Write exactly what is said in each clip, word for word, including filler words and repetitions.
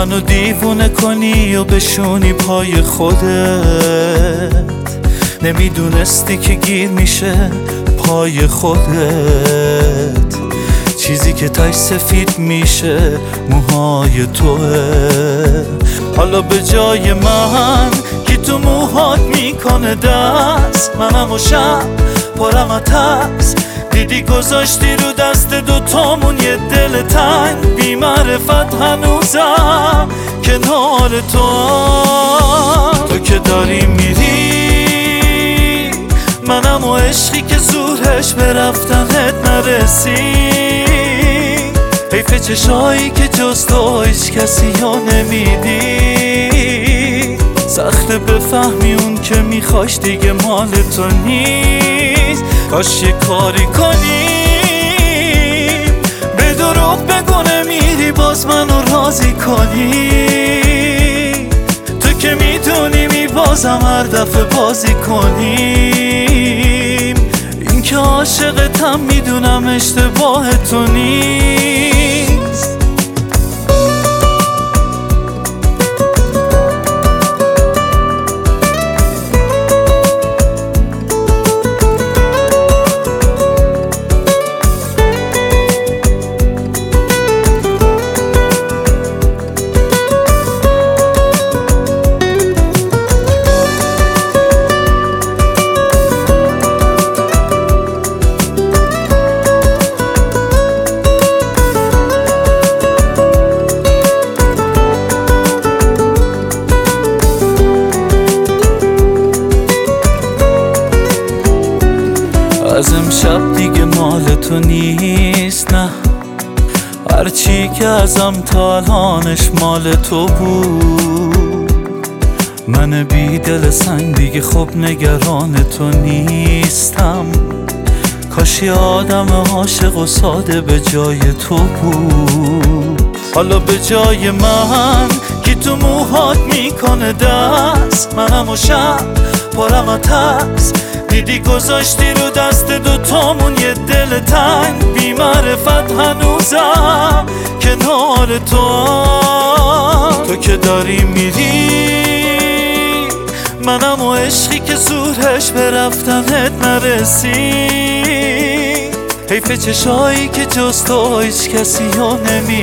منو دیوونه کنی و بشونی پای خودت. نمیدونستی که گیر میشه پای خودت. چیزی که تاش سفید میشه موهای توه. حالا به جای من کی تو موهات میکنه دست، منم و شب پرم از ترس. دیدی گذاشتی رو دست دوتامون یه دل تنگ. بی معرفت هنوزم کنار تو. تو که داری میری منم و عشقی که زورش به رفتنت نرسی. حیف چشایی که جز تو هیچ کسی ها نمیدی. سخته بفهمی اون که میخواش دیگه مال تو نیست. کاش یه کاری کنی به دروغ بگو نمیری باز منو راضی کنی. تو که میدونی می بازم هر دفعه بازی کنیم. این که عاشقتم میدونم اشتباه تو نیست. از امشب دیگه مال تو نیست، نه. هرچی که ازم تا الانش مال تو بود. من بی دل سنگ دیگه خب نگران تو نیستم. کاش یه آدم عاشق و ساده به جای تو بود. حالا به جای من کی تو موهات میکنه دست، منم و شب پرم از ترس. دیدی گذاشتی رو دست دوتامون یه دل تنگ. بی معرفت هنوزم کنار تو. تو که داری میری منم و عشقی که زورش به رفتنت نرسی. حیف چشایی که جز تو هیچ کسی ها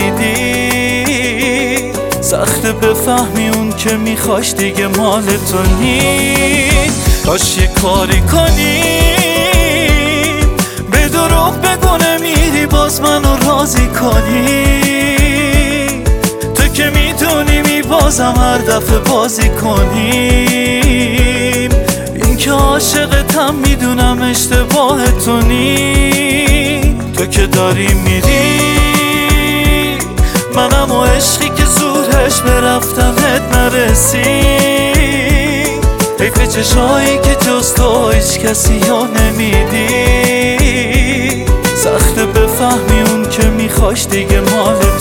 نمیدی. سخته بفهمی اون که میخواش دیگه مال تو نیست. کاش یه کاری کنی به دروغ بگو نمیری باز منو راضی کنی. تو که میدونی می بازم هر دفعه بازی کنیم. این که عاشقتم میدونم اشتباه تو نیست. تو که داری میری منم و عشقی که زورش به رفتنت نرسی. حیف چشایی که جز تو هیچ کسی ها نمیدی. سخته بفهمی اون که میخواش دیگه مال